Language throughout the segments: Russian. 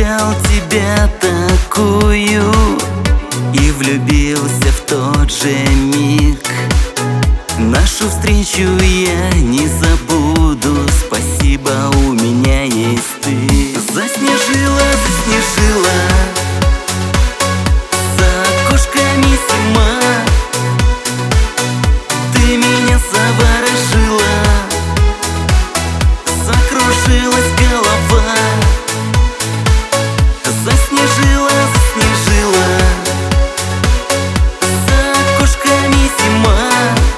встречал тебя такую и влюбился в тот же миг. Нашу встречу я не забуду, спасибо, у меня есть ты. Заснежила, заснежила, за окошками зима, ты меня заворожила, закружилась голова. Заснежила, заснежила, за окошками зима,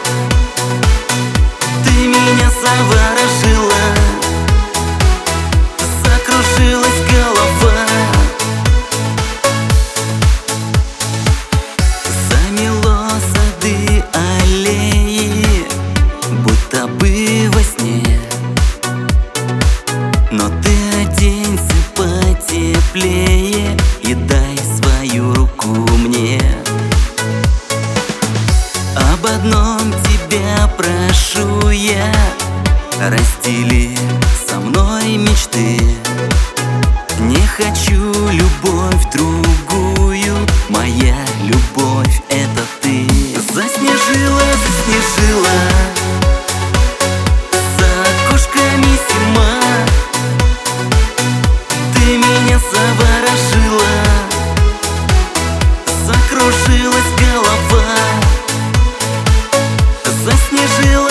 ты меня заворожила, закружилась голова. Замело сады, аллеи, будто бы во сне. Но ты оденься потеплее и дай свою руку мне. Об одном тебя прошу я: раздели со мной мечты. Не хочу любовь другую, моя любовь — это ты. Заснежила, заснежила, за окошками зима, ты меня заворожила, закружилась голова. Заснежила,